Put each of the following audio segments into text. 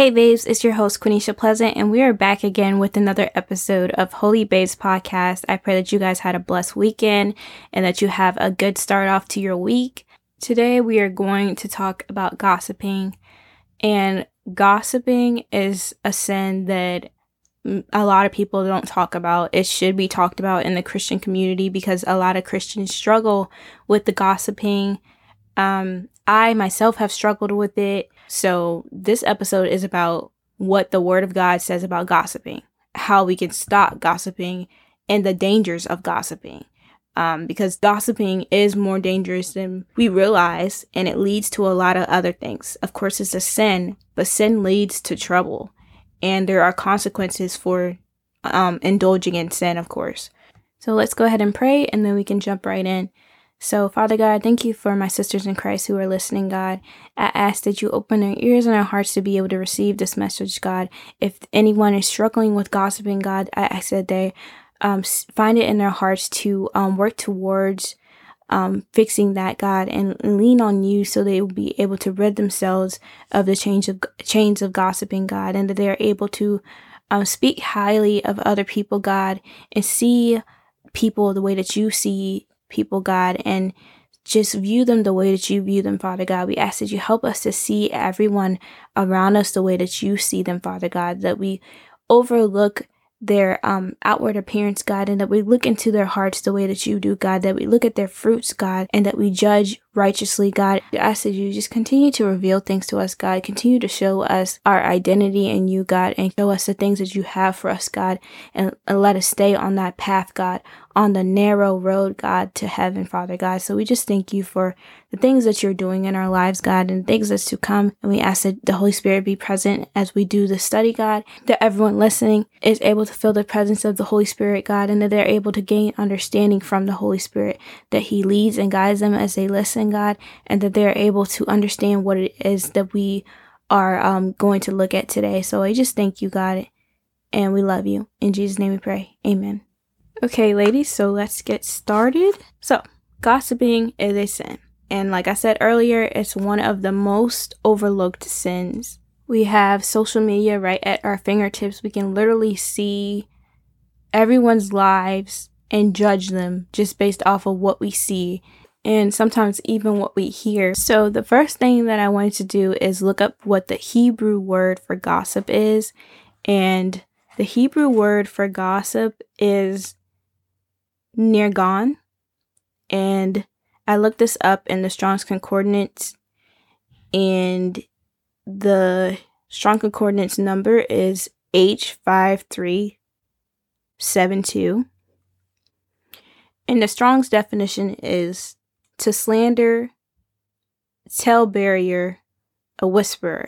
Hey babes, it's your host Quenisha Pleasant, and we are back again with another episode of Holy Babes Podcast. I pray that you guys had a blessed weekend and that you have a good start off to your week. Today we are going to talk about gossiping, and gossiping is a sin that a lot of people don't talk about. It should be talked about in the Christian community because a lot of Christians struggle with the gossiping. I myself have struggled with it. So this episode is about what the Word of God says about gossiping, how we can stop gossiping, and the dangers of gossiping. Because gossiping is more dangerous than we realize, and it leads to a lot of other things. Of course, it's a sin, but sin leads to trouble, and there are consequences for indulging in sin, of course. So let's go ahead and pray, and then we can jump right in. So, Father God, thank you for my sisters in Christ who are listening, God. I ask that you open their ears and their hearts to be able to receive this message, God. If anyone is struggling with gossiping, God, I ask that they find it in their hearts to work towards fixing that, God, and lean on you so they will be able to rid themselves of the chains of gossiping, God, and that they are able to speak highly of other people, God, and see people the way that you see people, God, and just view them the way that you view them, Father God. We ask that you help us to see everyone around us the way that you see them, Father God, that we overlook their outward appearance, God, and that we look into their hearts the way that you do, God, that we look at their fruits, God, and that we judge righteously, God. I ask that you just continue to reveal things to us, God, continue to show us our identity in you, God, and show us the things that you have for us, God, and let us stay on that path, God, on the narrow road, God, to heaven, Father God. So we just thank you for the things that you're doing in our lives, God, and things that's to come. And we ask that the Holy Spirit be present as we do this study, God, that everyone listening is able to feel the presence of the Holy Spirit, God, and that they're able to gain understanding from the Holy Spirit, that he leads and guides them as they listen, God, and that they're able to understand what it is that we are going to look at today. So I just thank you, God, and we love you. In Jesus' name we pray. Amen. Okay, ladies, so let's get started. So, gossiping is a sin. And like I said earlier, it's one of the most overlooked sins. We have social media right at our fingertips. We can literally see everyone's lives and judge them just based off of what we see, and sometimes even what we hear. So the first thing that I wanted to do is look up what the Hebrew word for gossip is. And the Hebrew word for gossip is nirgan, and I looked this up in the Strong's Concordance, and the Strong Concordance number is H5372, and the Strong's definition is to slander, tale-bearer, a whisperer.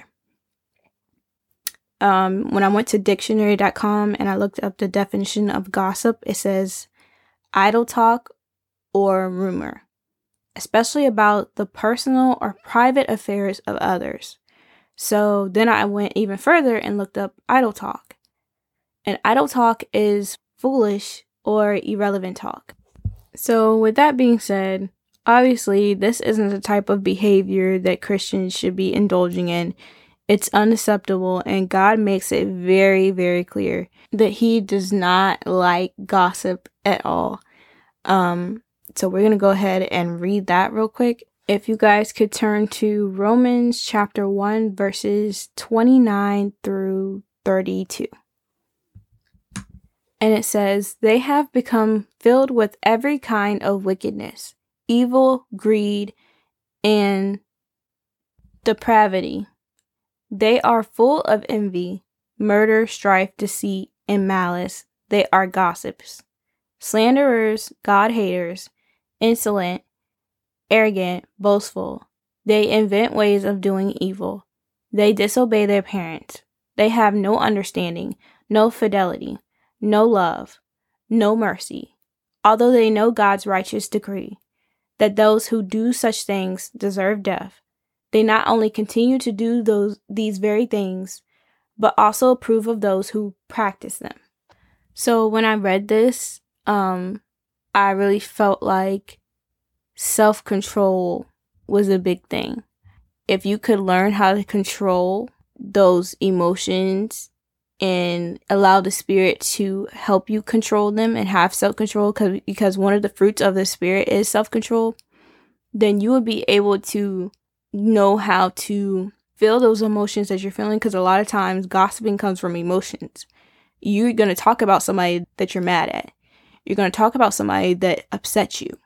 When I went to dictionary.com and I looked up the definition of gossip, it says idle talk or rumor, especially about the personal or private affairs of others. So then I went even further and looked up idle talk. And idle talk is foolish or irrelevant talk. So with that being said, obviously this isn't the type of behavior that Christians should be indulging in. It's unacceptable, and God makes it very, very clear that he does not like gossip at all. So we're going to go ahead and read that real quick. If you guys could turn to Romans chapter 1, verses 29 through 32. And it says, "They have become filled with every kind of wickedness, evil, greed, and depravity. They are full of envy, murder, strife, deceit, and malice. They are gossips, slanderers, God-haters, insolent, arrogant, boastful. They invent ways of doing evil. They disobey their parents. They have no understanding, no fidelity, no love, no mercy. Although they know God's righteous decree that those who do such things deserve death, they not only continue to do these very things, but also approve of those who practice them." So when I read this, I really felt like self-control was a big thing. If you could learn how to control those emotions and allow the Spirit to help you control them and have self-control, because one of the fruits of the Spirit is self-control, then you will be able to know how to feel those emotions that you're feeling, because a lot of times gossiping comes from emotions. You're going to talk about somebody that you're mad at. You're going to talk about somebody that upsets you.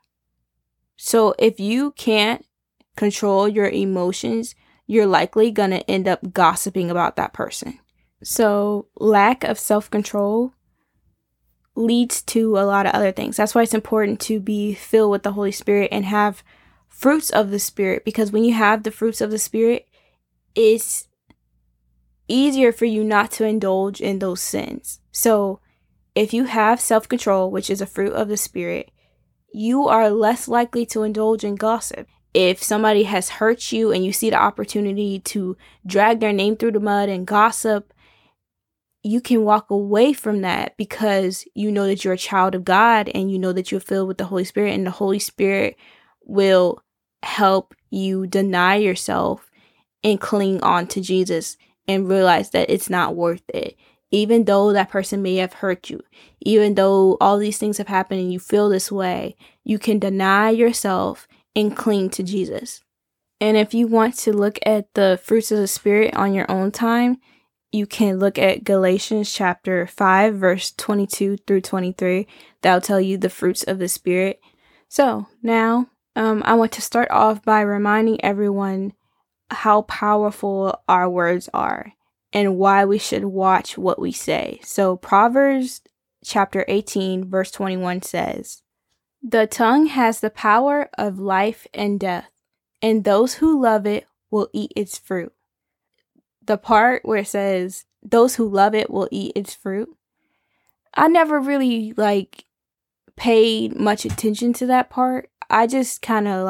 So if you can't control your emotions, you're likely going to end up gossiping about that person. So lack of self-control leads to a lot of other things. That's why it's important to be filled with the Holy Spirit and have fruits of the Spirit, because when you have the fruits of the Spirit, it's easier for you not to indulge in those sins. So if you have self-control, which is a fruit of the Spirit, you are less likely to indulge in gossip. If somebody has hurt you and you see the opportunity to drag their name through the mud and gossip, you can walk away from that, because you know that you're a child of God and you know that you're filled with the Holy Spirit, and the Holy Spirit will help you deny yourself and cling on to Jesus and realize that it's not worth it. Even though that person may have hurt you, even though all these things have happened and you feel this way, you can deny yourself and cling to Jesus. And if you want to look at the fruits of the Spirit on your own time, you can look at Galatians chapter 5, verse 22 through 23. That'll tell you the fruits of the Spirit. So now I want to start off by reminding everyone how powerful our words are and why we should watch what we say. So Proverbs chapter 18, verse 21 says, "The tongue has the power of life and death, and those who love it will eat its fruit." The part where it says, "those who love it will eat its fruit," I never really paid much attention to that part. I just kind of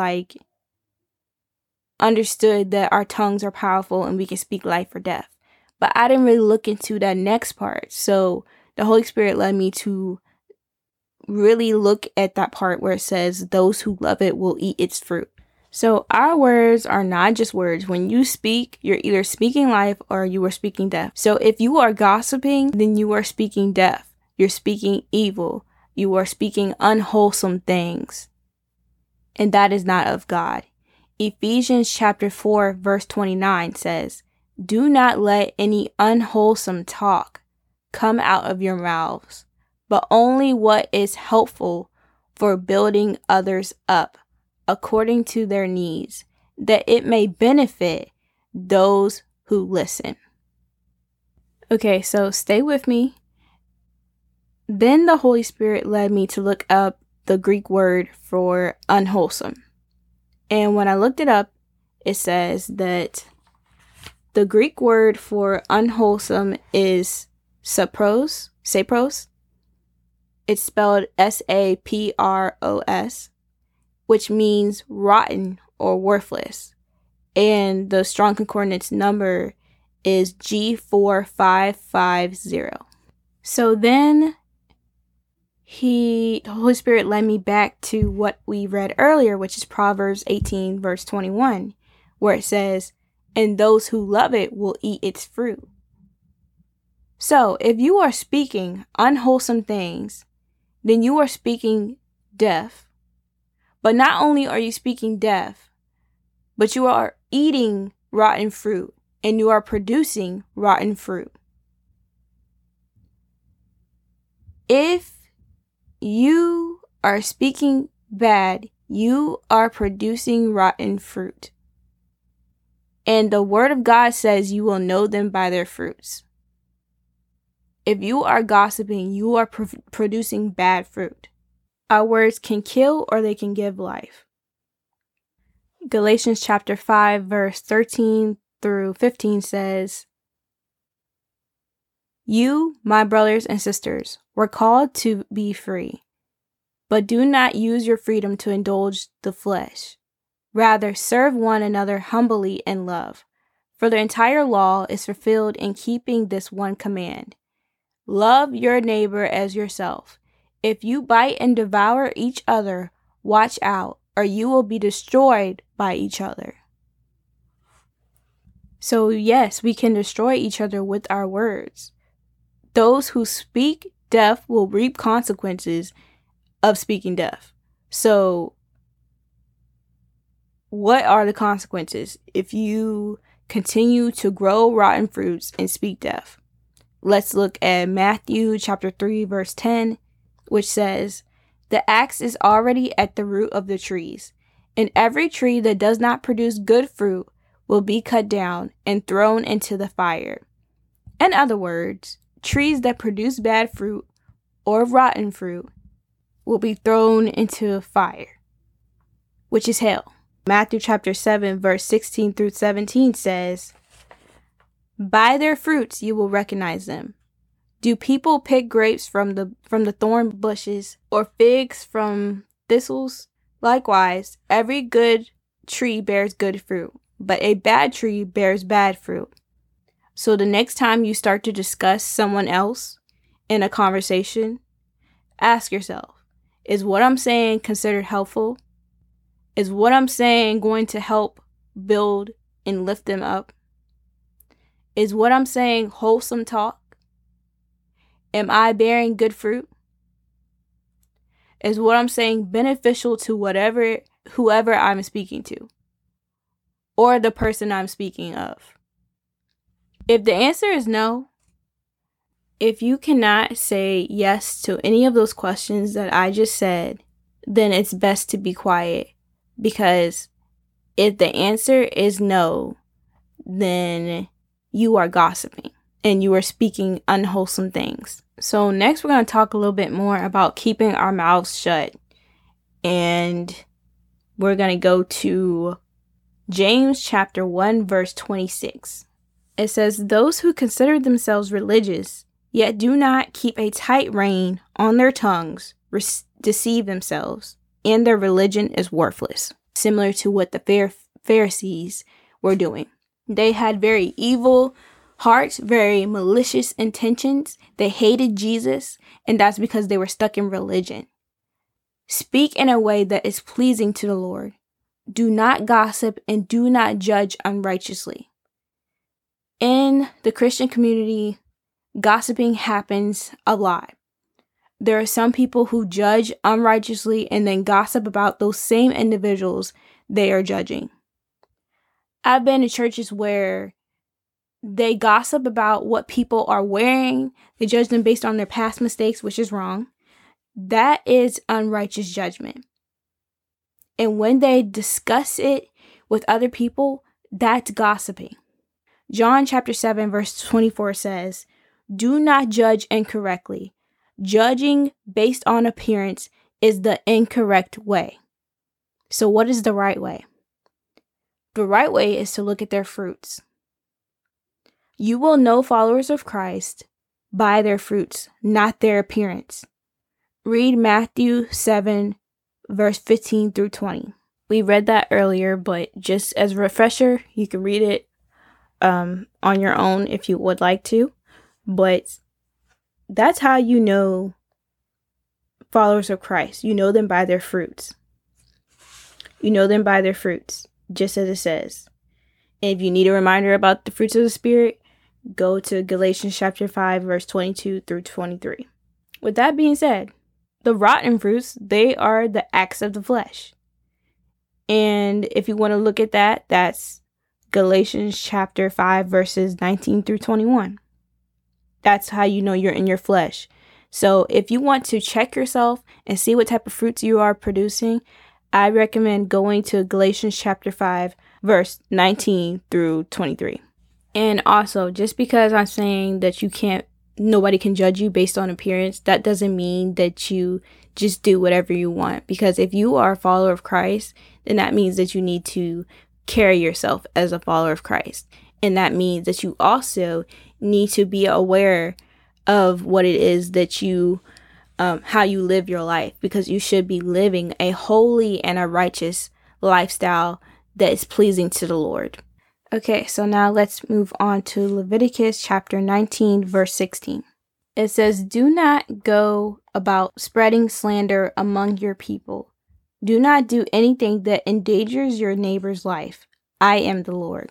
understood that our tongues are powerful and we can speak life or death. But I didn't really look into that next part. So the Holy Spirit led me to really look at that part where it says, "those who love it will eat its fruit." So our words are not just words. When you speak, you're either speaking life or you are speaking death. So if you are gossiping, then you are speaking death. You're speaking evil. You are speaking unwholesome things. And that is not of God. Ephesians chapter 4, verse 29 says, "Do not let any unwholesome talk come out of your mouths, but only what is helpful for building others up according to their needs, that it may benefit those who listen." Okay, so stay with me. Then the Holy Spirit led me to look up the Greek word for unwholesome. And when I looked it up, it says that the Greek word for unwholesome is sapros. It's spelled Sapros, which means rotten or worthless. And the Strong Concordance number is G4550. So then the Holy Spirit led me back to what we read earlier, which is Proverbs 18, verse 21, where it says, "and those who love it will eat its fruit." So if you are speaking unwholesome things, then you are speaking death. But not only are you speaking death, but you are eating rotten fruit and you are producing rotten fruit. If you are speaking bad, you are producing rotten fruit. And the word of God says you will know them by their fruits. If you are gossiping, you are producing bad fruit. Our words can kill or they can give life. Galatians chapter 5, verse 13 through 15 says, "You, my brothers and sisters, were called to be free, but do not use your freedom to indulge the flesh. Rather, serve one another humbly in love. For the entire law is fulfilled in keeping this one command: love your neighbor as yourself. If you bite and devour each other, watch out, or you will be destroyed by each other." So yes, we can destroy each other with our words. Those who speak death will reap consequences of speaking death. So what are the consequences if you continue to grow rotten fruits and speak death? Let's look at Matthew chapter 3, verse 10, which says, "The axe is already at the root of the trees, and every tree that does not produce good fruit will be cut down and thrown into the fire." In other words, trees that produce bad fruit or rotten fruit will be thrown into fire, which is hell. Matthew chapter 7, verse 16 through 17 says, "By their fruits you will recognize them. Do people pick grapes from the thorn bushes or figs from thistles? Likewise, every good tree bears good fruit, but a bad tree bears bad fruit." So the next time you start to discuss someone else in a conversation, ask yourself, is what I'm saying considered helpful? Is what I'm saying going to help build and lift them up? Is what I'm saying wholesome talk? Am I bearing good fruit? Is what I'm saying beneficial to whoever I'm speaking to, or the person I'm speaking of? If the answer is no, if you cannot say yes to any of those questions that I just said, then it's best to be quiet. Because if the answer is no, then you are gossiping and you are speaking unwholesome things. So next we're going to talk a little bit more about keeping our mouths shut. And we're going to go to James chapter 1 verse 26. It says, "Those who consider themselves religious, yet do not keep a tight rein on their tongues, deceive themselves, and their religion is worthless." Similar to what the Pharisees were doing. They had very evil hearts, very malicious intentions. They hated Jesus, and that's because they were stuck in religion. Speak in a way that is pleasing to the Lord. Do not gossip and do not judge unrighteously. In the Christian community, gossiping happens a lot. There are some people who judge unrighteously and then gossip about those same individuals they are judging. I've been to churches where they gossip about what people are wearing. They judge them based on their past mistakes, which is wrong. That is unrighteous judgment. And when they discuss it with other people, that's gossiping. John chapter 7 verse 24 says, "Do not judge incorrectly. Judging based on appearance is the incorrect way." So what is the right way? The right way is to look at their fruits. You will know followers of Christ by their fruits, not their appearance. Read Matthew 7 verse 15 through 20. We read that earlier, but just as a refresher, you can read it on your own if you would like to. But that's how you know followers of Christ. You know them by their fruits. You know them by their fruits, just as it says. And if you need a reminder about the fruits of the Spirit, go to Galatians chapter 5, verse 22 through 23. With that being said, the rotten fruits, they are the acts of the flesh. And if you want to look at that, that's Galatians chapter 5, verses 19 through 21. That's how you know you're in your flesh. So if you want to check yourself and see what type of fruits you are producing, I recommend going to Galatians chapter 5, verse 19 through 23. And also, just because I'm saying that nobody can judge you based on appearance, that doesn't mean that you just do whatever you want. Because if you are a follower of Christ, then that means that you need to carry yourself as a follower of Christ. And that means that you also need to be aware of what it is that you, how you live your life. Because you should be living a holy and a righteous lifestyle that is pleasing to the Lord. Okay, so now let's move on to Leviticus chapter 19, verse 16. It says, "Do not go about spreading slander among your people. Do not do anything that endangers your neighbor's life. I am the Lord."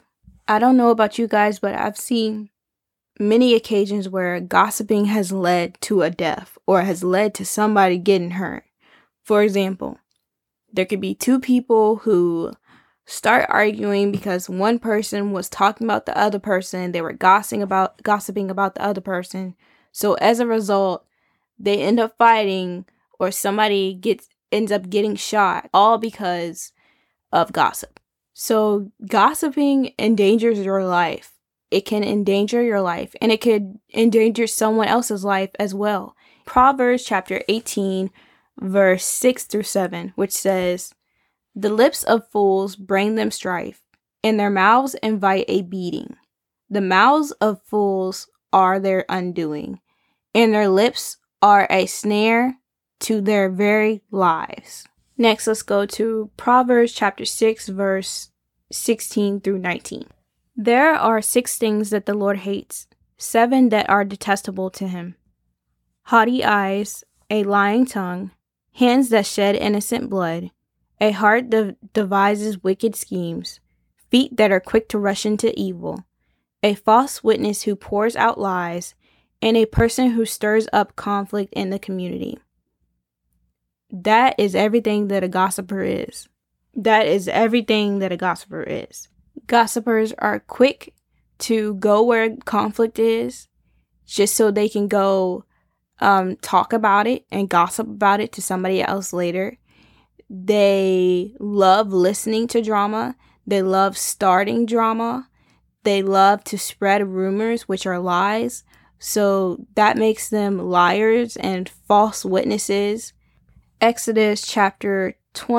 I don't know about you guys, but I've seen many occasions where gossiping has led to a death or has led to somebody getting hurt. For example, there could be two people who start arguing because one person was talking about the other person. They were gossiping about the other person. So as a result, they end up fighting, or somebody ends up getting shot, all because of gossip. So gossiping endangers your life. It can endanger your life, and it could endanger someone else's life as well. Proverbs chapter 18, verse 6 through 7, which says, "The lips of fools bring them strife, and their mouths invite a beating. The mouths of fools are their undoing, and their lips are a snare to their very lives." Next, let's go to Proverbs chapter 6, verse 16 through 19. "There are 6 things that the Lord hates, 7 that are detestable to him: haughty eyes, a lying tongue, hands that shed innocent blood, a heart that devises wicked schemes, feet that are quick to rush into evil, a false witness who pours out lies, and a person who stirs up conflict in the community." That is everything that a gossiper is. That is everything that a gossiper is. Gossipers are quick to go where conflict is, just so they can go talk about it and gossip about it to somebody else later. They love listening to drama. They love starting drama. They love to spread rumors, which are lies. So that makes them liars and false witnesses. Exodus chapter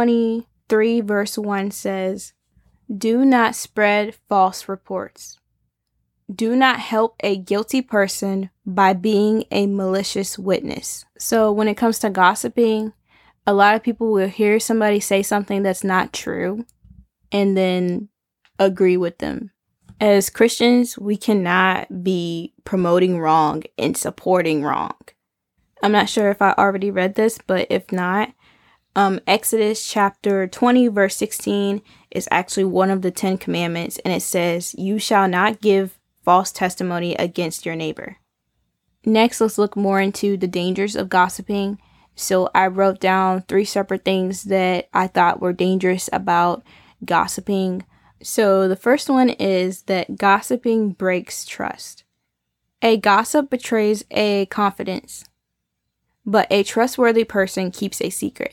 23 verse 1 says, "Do not spread false reports. Do not help a guilty person by being a malicious witness." So when it comes to gossiping, a lot of people will hear somebody say something that's not true and then agree with them. As Christians, we cannot be promoting wrong and supporting wrong. I'm not sure if I already read this, but if not, Exodus chapter 20 verse 16 is actually one of the 10 commandments, and it says, "You shall not give false testimony against your neighbor." Next, let's look more into the dangers of gossiping. So I wrote down 3 separate things that I thought were dangerous about gossiping. So the first one is that gossiping breaks trust. A gossip betrays a confidence, but a trustworthy person keeps a secret.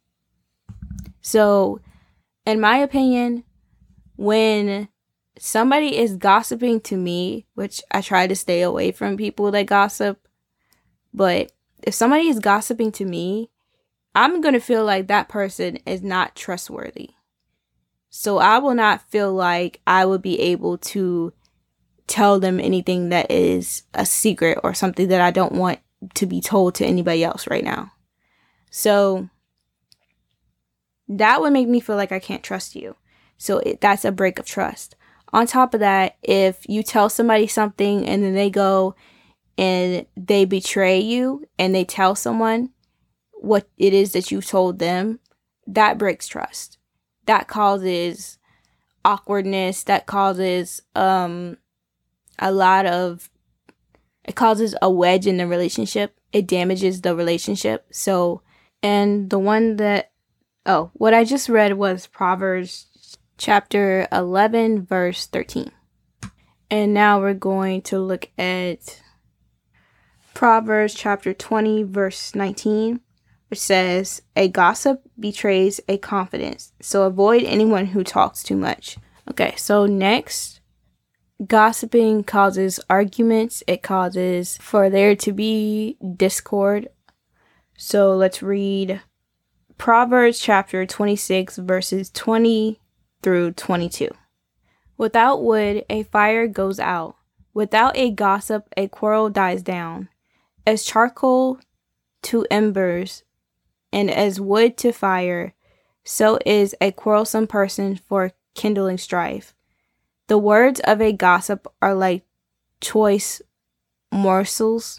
So, in my opinion, when somebody is gossiping to me, which I try to stay away from people that gossip, but if somebody is gossiping to me, I'm going to feel like that person is not trustworthy. So I will not feel like I would be able to tell them anything that is a secret or something that I don't want to be told to anybody else right now. So that would make me feel like I can't trust you. So that's a break of trust. On top of that, if you tell somebody something and then they go and they betray you and they tell someone what it is that you told them, that breaks trust. That causes awkwardness. That causes it causes a wedge in the relationship. It damages the relationship. So, and the one that, what I just read was Proverbs chapter 11, verse 13. And now we're going to look at Proverbs chapter 20, verse 19, which says, "A gossip betrays a confidence, so avoid anyone who talks too much." Okay, so next, gossiping causes arguments. It causes for there to be discord. So let's read Proverbs chapter 26, verses 20 through 22. "Without wood, a fire goes out. Without a gossip, a quarrel dies down. As charcoal to embers, and as wood to fire, so is a quarrelsome person for kindling strife. The words of a gossip are like choice morsels.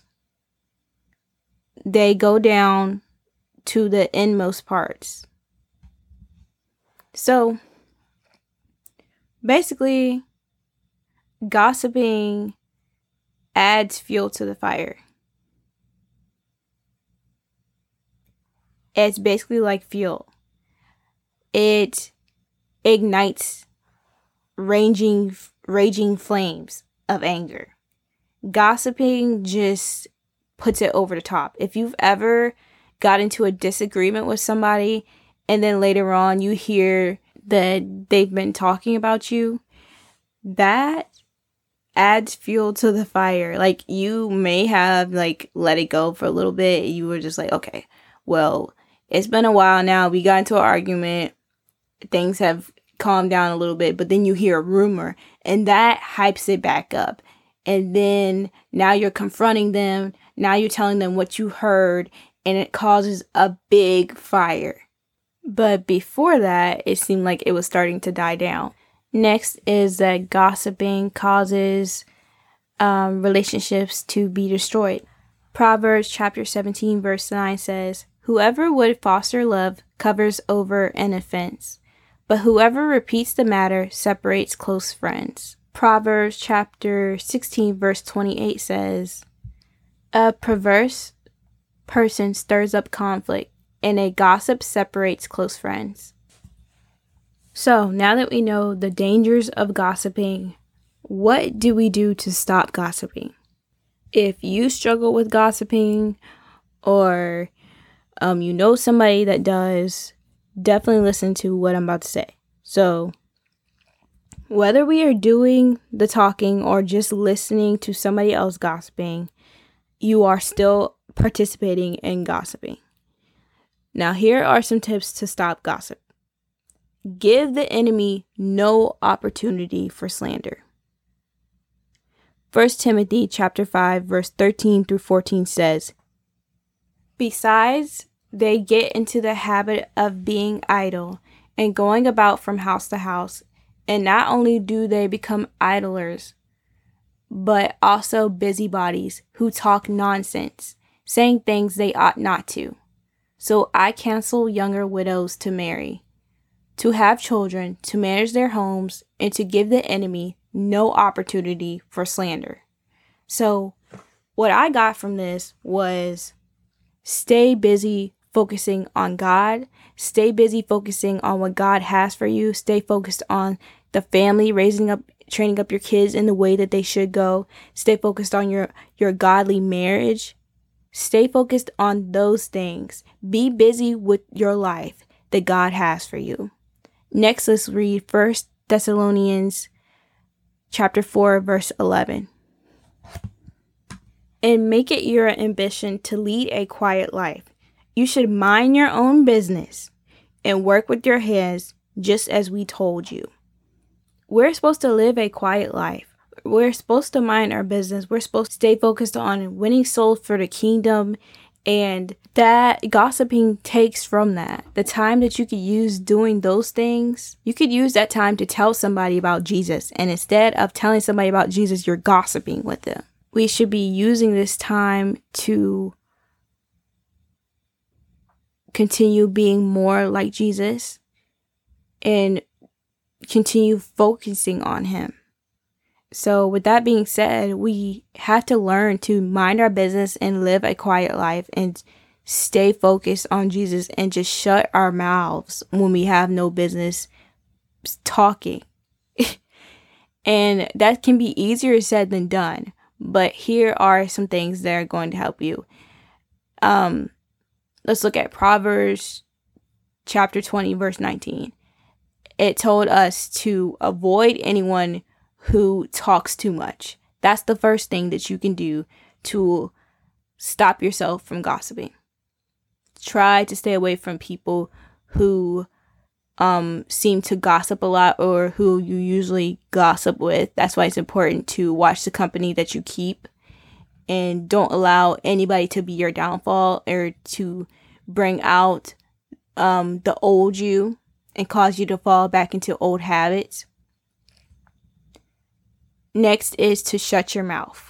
They go down to the inmost parts." So, basically, Gossiping adds fuel to the fire. It's basically like fuel. It ignites raging flames of anger. Gossiping just puts it over the top. If you've ever got into a disagreement with somebody and then later on you hear that they've been talking about you, that adds fuel to the fire. Like, you may have like let it go for a little bit. You were just like, okay, well, it's been a while now. We got into an argument. Things have calmed down a little bit, but then you hear a rumor and that hypes it back up. And then now you're confronting them. Now you're telling them what you heard, and it causes a big fire. But before that, it seemed like it was starting to die down. Next is that gossiping causes relationships to be destroyed. Proverbs chapter 17 verse 9 says, "Whoever would foster love covers over an offense, but whoever repeats the matter separates close friends." Proverbs chapter 16 verse 28 says, "A perverse person stirs up conflict, and a gossip separates close friends." So now that we know the dangers of gossiping, what do we do to stop gossiping? If you struggle with gossiping, or you know somebody that does, definitely listen to what I'm about to say. So whether we are doing the talking or just listening to somebody else gossiping, you are still participating in gossiping. Now, here are some tips to stop gossip. Give the enemy no opportunity for slander. 1 Timothy chapter 5 verse 13 through 14 says, "Besides, they get into the habit of being idle and going about from house to house, and not only do they become idlers, but also busybodies who talk nonsense, saying things they ought not to. So I counsel younger widows to marry, to have children, to manage their homes, and to give the enemy no opportunity for slander." So what I got from this was, stay busy focusing on God. Stay busy focusing on what God has for you. Stay focused on the family, training up your kids in the way that they should go. Stay focused on your godly marriage. Stay focused on those things. Be busy with your life that God has for you. Next, let's read 1 Thessalonians chapter 4, verse 11. "And make it your ambition to lead a quiet life. You should mind your own business and work with your hands, just as we told you." We're supposed to live a quiet life. We're supposed to mind our business. We're supposed to stay focused on winning souls for the kingdom. And that gossiping takes from that. The time that you could use doing those things, you could use that time to tell somebody about Jesus. And instead of telling somebody about Jesus, you're gossiping with them. We should be using this time to continue being more like Jesus and continue focusing on him. So with that being said, we have to learn to mind our business and live a quiet life and stay focused on Jesus and just shut our mouths when we have no business talking. And that can be easier said than done. But here are some things that are going to help you. Let's look at Proverbs chapter 20, verse 19. It told us to avoid anyone who talks too much. That's the first thing that you can do to stop yourself from gossiping. Try to stay away from people who seem to gossip a lot or who you usually gossip with. That's why it's important to watch the company that you keep and don't allow anybody to be your downfall or to bring out the old you and cause you to fall back into old habits. Next is to shut your mouth.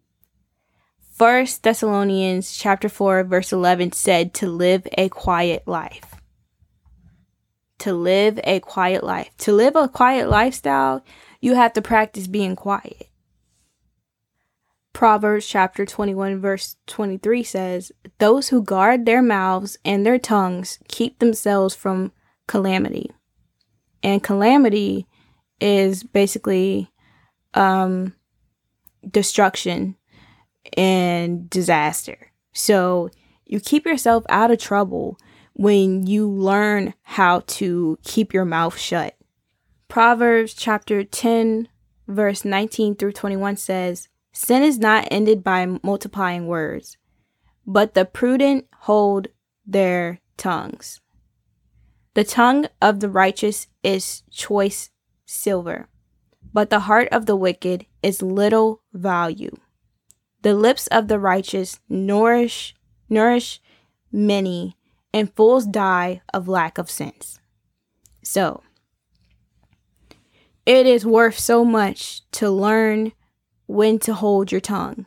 1 Thessalonians chapter 4 verse 11 said to live a quiet life. To live a quiet life. To live a quiet lifestyle, you have to practice being quiet. Proverbs chapter 21 verse 23 says, "Those who guard their mouths and their tongues keep themselves from calamity." And calamity is basically destruction and disaster. So you keep yourself out of trouble when you learn how to keep your mouth shut. Proverbs chapter 10 verse 19 through 21 says, "Sin is not ended by multiplying words, but the prudent hold their tongues. The tongue of the righteous is choice silver, but the heart of the wicked is little value. The lips of the righteous nourish many, and fools die of lack of sense." So, it is worth so much to learn when to hold your tongue.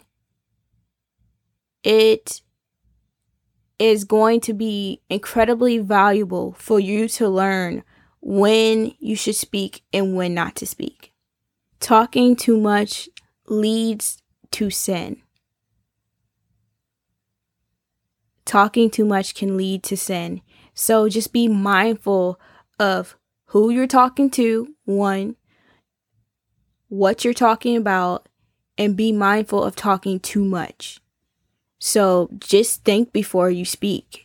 It is going to be incredibly valuable for you to learn when you should speak and when not to speak. Talking too much leads to sin. Talking too much can lead to sin. So just be mindful of who you're talking to, one, what you're talking about, and be mindful of talking too much. So just think before you speak.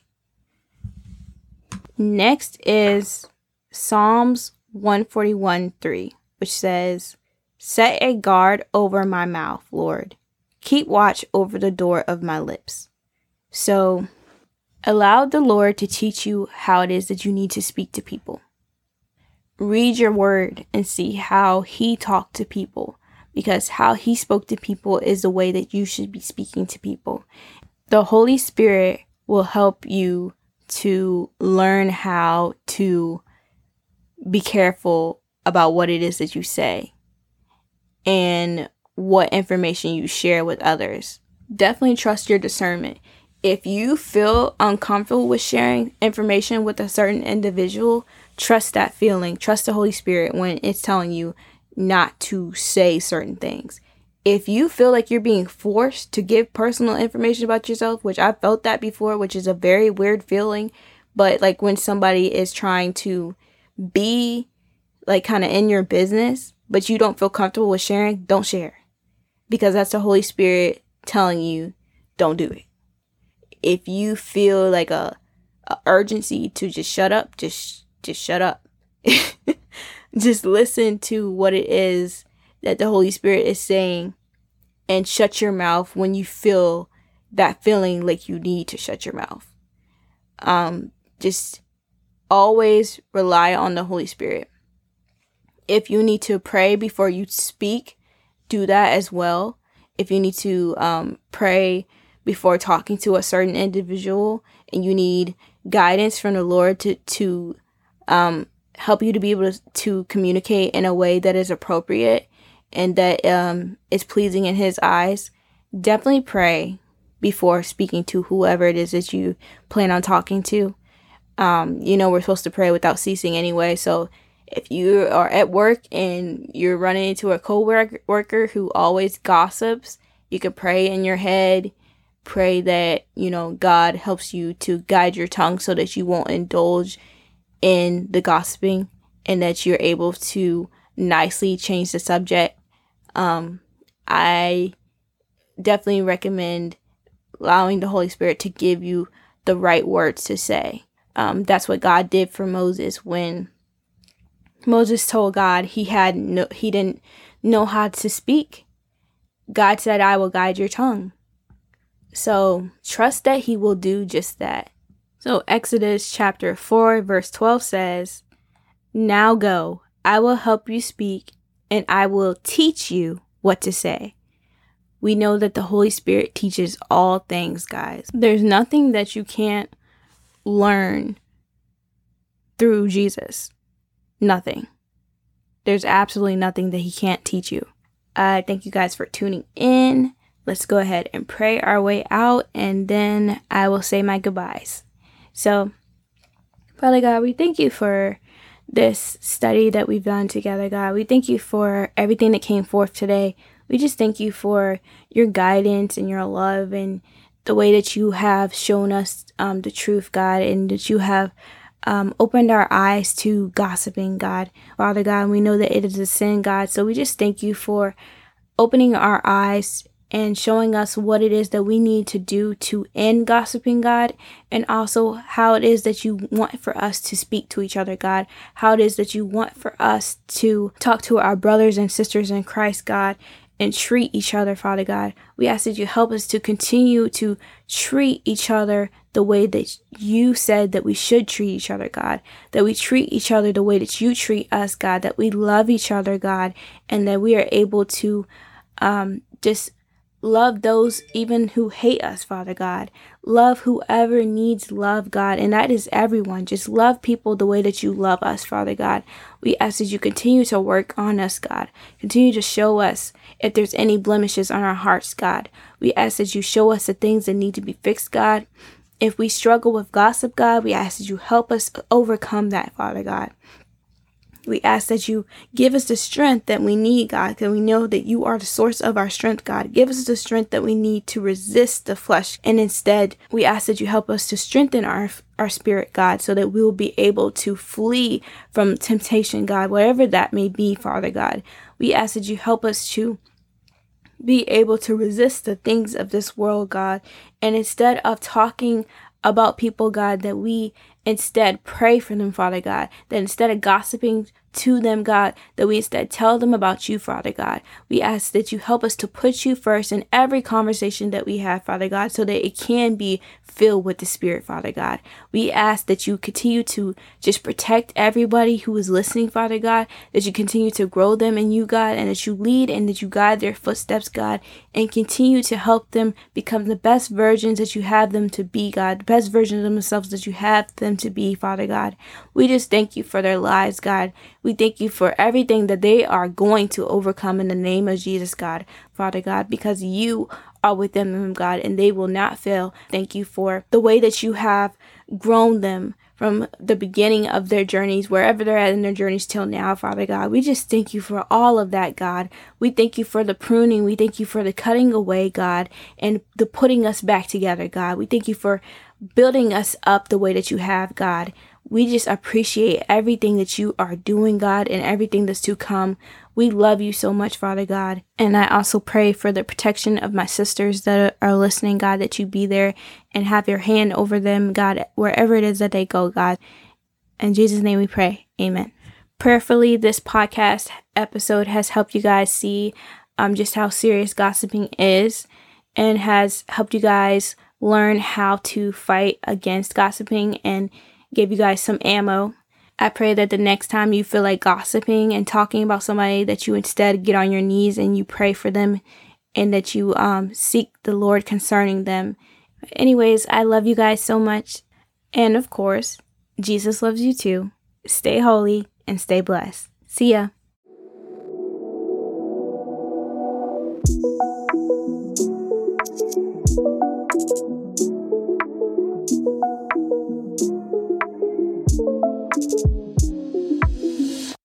Next is Psalms 141:3, which says, "Set a guard over my mouth, Lord. Keep watch over the door of my lips." So allow the Lord to teach you how it is that you need to speak to people. Read your word and see how he talked to people, because how he spoke to people is the way that you should be speaking to people. The Holy Spirit will help you to learn how to be careful about what it is that you say and what information you share with others. Definitely trust your discernment. If you feel uncomfortable with sharing information with a certain individual, trust that feeling. Trust the Holy Spirit when it's telling you not to say certain things. If you feel like you're being forced to give personal information about yourself, which I've felt that before, which is a very weird feeling, but like when somebody is trying to be like kind of in your business, but you don't feel comfortable with sharing, don't share. Because that's the Holy Spirit telling you, don't do it. If you feel like a urgency to just shut up, just shut up. Just listen to what it is that the Holy Spirit is saying and shut your mouth when you feel that feeling like you need to shut your mouth. Just always rely on the Holy Spirit. If you need to pray before you speak, do that as well. If you need to pray before talking to a certain individual and you need guidance from the Lord to help you to be able to communicate in a way that is appropriate and that is pleasing in his eyes, definitely pray before speaking to whoever it is that you plan on talking to. We're supposed to pray without ceasing anyway. So if you are at work and you're running into a co-worker who always gossips, you could pray in your head. Pray that, God helps you to guide your tongue so that you won't indulge in the gossiping and that you're able to nicely change the subject. I definitely recommend allowing the Holy Spirit to give you the right words to say. That's what God did for Moses when Moses told God he didn't know how to speak. God said, "I will guide your tongue." So trust that he will do just that. So Exodus chapter 4 verse 12 says, "Now go, I will help you speak, and I will teach you what to say." We know that the Holy Spirit teaches all things, guys. There's nothing that you can't learn through Jesus. Nothing. There's absolutely nothing that he can't teach you. Thank you guys for tuning in. Let's go ahead and pray our way out, and then I will say my goodbyes. So, Father God, we thank you for this study that we've done together, God. We thank you for everything that came forth today. We just thank you for your guidance and your love and the way that you have shown us the truth, God, and that you have opened our eyes to gossiping, God. Father God, we know that it is a sin, God. So we just thank you for opening our eyes and showing us what it is that we need to do to end gossiping, God, and also how it is that you want for us to speak to each other, God, how it is that you want for us to talk to our brothers and sisters in Christ, God, and treat each other, Father God. We ask that you help us to continue to treat each other the way that you said that we should treat each other, God, that we treat each other the way that you treat us, God, that we love each other, God, and that we are able to just love those even who hate us, Father God. Love whoever needs love, God, and that is everyone. Just love people the way that you love us, Father God. We ask that you continue to work on us, God. Continue to show us if there's any blemishes on our hearts, God. We ask that you show us the things that need to be fixed, God. If we struggle with gossip, God, we ask that you help us overcome that, Father God. We ask that you give us the strength that we need, God, because we know that you are the source of our strength, God. Give us the strength that we need to resist the flesh. And instead, we ask that you help us to strengthen our spirit, God, so that we will be able to flee from temptation, God, whatever that may be, Father God. We ask that you help us to be able to resist the things of this world, God. And instead of talking about people, God, that we instead pray for them, Father God, that instead of gossiping to them, God, that we instead tell them about you, Father God. We ask that you help us to put you first in every conversation that we have, Father God, so that it can be filled with the Spirit, Father God. We ask that you continue to just protect everybody who is listening, Father God, that you continue to grow them in you, God, and that you lead and that you guide their footsteps, God, and continue to help them become the best versions that you have them to be, God, the best versions of themselves that you have them to be, Father God. We just thank you for their lives, God. We thank you for everything that they are going to overcome in the name of Jesus, God, Father God, because you are with them, God, and they will not fail. Thank you for the way that you have grown them from the beginning of their journeys, wherever they're at in their journeys till now, Father God. We just thank you for all of that, God. We thank you for the pruning. We thank you for the cutting away, God, and the putting us back together, God. We thank you for building us up the way that you have, God. We just appreciate everything that you are doing, God, and everything that's to come. We love you so much, Father God. And I also pray for the protection of my sisters that are listening, God, that you be there and have your hand over them, God, wherever it is that they go, God. In Jesus' name we pray. Amen. Prayerfully, this podcast episode has helped you guys see just how serious gossiping is and has helped you guys learn how to fight against gossiping and give you guys some ammo. I pray that the next time you feel like gossiping and talking about somebody, that you instead get on your knees and you pray for them and that you seek the Lord concerning them. Anyways, I love you guys so much. And of course, Jesus loves you too. Stay holy and stay blessed. See ya.